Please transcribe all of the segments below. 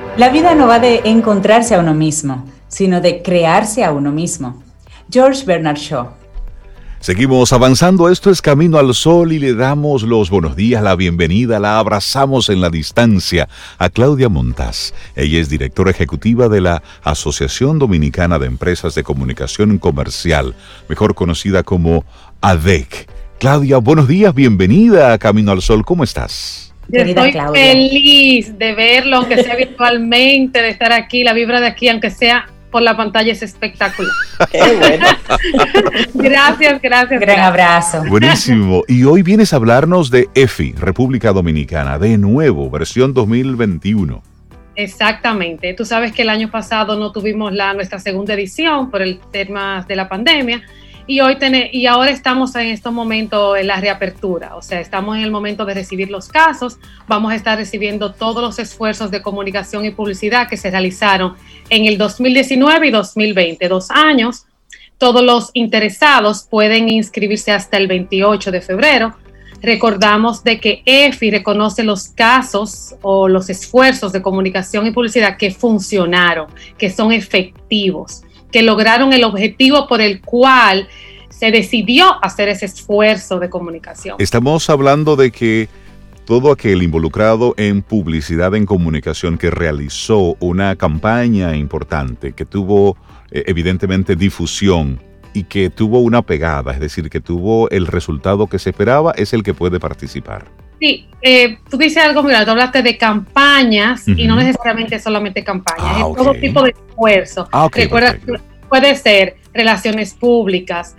La vida no va de encontrarse a uno mismo, sino de crearse a uno mismo. George Bernard Shaw. Seguimos avanzando, esto es Camino al Sol y le damos los buenos días, la bienvenida, la abrazamos en la distancia a Claudia Montaz. Ella es directora ejecutiva de la Asociación Dominicana de Empresas de Comunicación Comercial, mejor conocida como ADEC. Claudia, buenos días, bienvenida a Camino al Sol, ¿cómo estás? Estoy feliz de verlo, aunque sea virtualmente, de estar aquí, la vibra de aquí, aunque sea por la pantalla, es espectacular. Qué bueno. Gracias. Gran abrazo. Buenísimo. Y hoy vienes a hablarnos de EFI, República Dominicana, de nuevo, versión 2021. Exactamente. Tú sabes que el año pasado no tuvimos nuestra segunda edición por el tema de la pandemia. Y ahora estamos en estos momentos en la reapertura, o sea, estamos en el momento de recibir los casos, vamos a estar recibiendo todos los esfuerzos de comunicación y publicidad que se realizaron en el 2019 y 2020, 2 años. Todos los interesados pueden inscribirse hasta el 28 de febrero. Recordamos de que EFI reconoce los casos o los esfuerzos de comunicación y publicidad que funcionaron, que son efectivos, que lograron el objetivo por el cual se decidió hacer ese esfuerzo de comunicación. Estamos hablando de que todo aquel involucrado en publicidad, en comunicación, que realizó una campaña importante, que tuvo evidentemente difusión y que tuvo una pegada, es decir, que tuvo el resultado que se esperaba, es el que puede participar. Sí, tú dices algo, mira, tú hablaste de campañas y no necesariamente solamente campañas, es todo tipo de esfuerzo. Recuerda, puede ser relaciones públicas,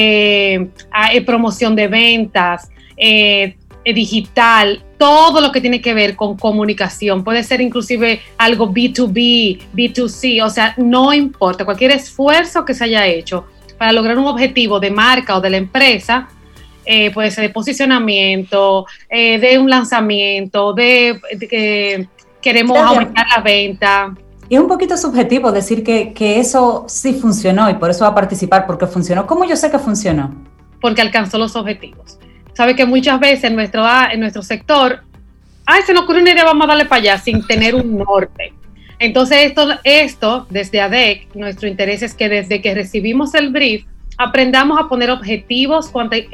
promoción de ventas, digital, todo lo que tiene que ver con comunicación. Puede ser inclusive algo B2B, B2C, o sea, no importa, cualquier esfuerzo que se haya hecho para lograr un objetivo de marca o de la empresa, puede ser de posicionamiento, de un lanzamiento, queremos aumentar la venta. Y es un poquito subjetivo decir que eso sí funcionó y por eso va a participar, porque funcionó. ¿Cómo yo sé que funcionó? Porque alcanzó los objetivos. Sabe que muchas veces en nuestro sector, se nos ocurre una idea, vamos a darle para allá, sin tener un norte. Entonces esto desde ADEC, nuestro interés es que desde que recibimos el brief, aprendamos a poner objetivos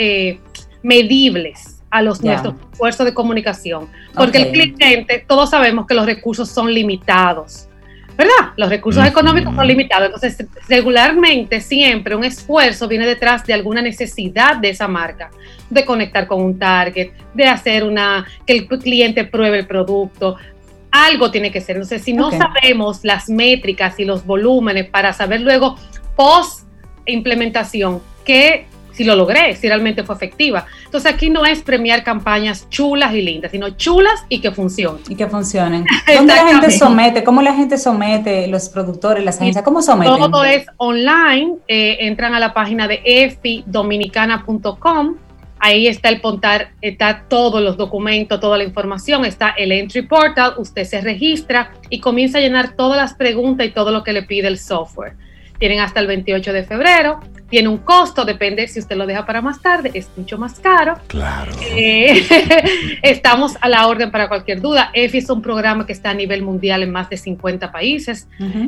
medibles a nuestros esfuerzos de comunicación. Porque el cliente, todos sabemos que los recursos son limitados, ¿verdad? Los recursos económicos son limitados. Entonces, regularmente, siempre un esfuerzo viene detrás de alguna necesidad de esa marca, de conectar con un target, de hacer que el cliente pruebe el producto. Algo tiene que ser. Entonces, si no sabemos las métricas y los volúmenes para saber luego post implementación si lo logré, si realmente fue efectiva. Entonces aquí no es premiar campañas chulas y lindas, sino chulas y que funcionen. Y que funcionen. ¿Dónde la gente somete? ¿Cómo la gente somete? Los productores, las agencias, ¿cómo someten? Todo es online. Entran a la página de efidominicana.com. Ahí está está todos los documentos, toda la información, está el entry portal, usted se registra y comienza a llenar todas las preguntas y todo lo que le pide el software. Tienen hasta el 28 de febrero, tiene un costo, depende si usted lo deja para más tarde, es mucho más caro. Claro. Estamos a la orden para cualquier duda. EFI es un programa que está a nivel mundial en más de 50 países.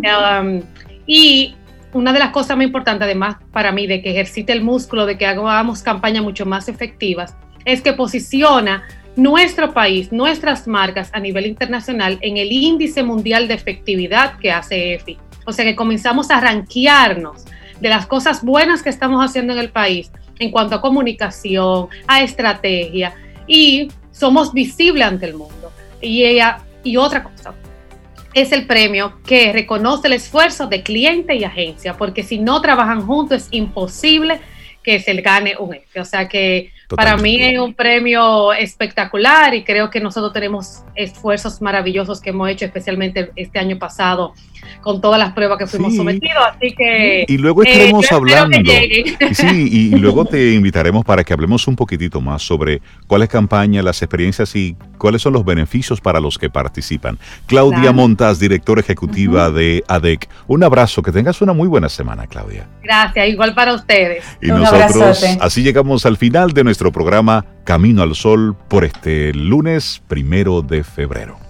Y una de las cosas más importantes, además, para mí, de que ejercite el músculo, de que hagamos campañas mucho más efectivas, es que posiciona nuestro país, nuestras marcas a nivel internacional en el índice mundial de efectividad que hace EFI. O sea que comenzamos a rankearnos de las cosas buenas que estamos haciendo en el país en cuanto a comunicación, a estrategia, y somos visibles ante el mundo. Y otra cosa, es el premio que reconoce el esfuerzo de cliente y agencia, porque si no trabajan juntos es imposible que se le gane un EFI. O sea que para mí es un premio espectacular y creo que nosotros tenemos esfuerzos maravillosos que hemos hecho, especialmente este año pasado, con todas las pruebas que fuimos sometidos, así que... Y luego estaremos hablando, y luego te invitaremos para que hablemos un poquitito más sobre cuáles campañas, las experiencias y cuáles son los beneficios para los que participan. Claudia Montaz, directora ejecutiva de ADEC. Un abrazo, que tengas una muy buena semana, Claudia. Gracias, igual para ustedes. Y nosotros así llegamos al final de nuestro programa Camino al Sol por este lunes 1 de febrero.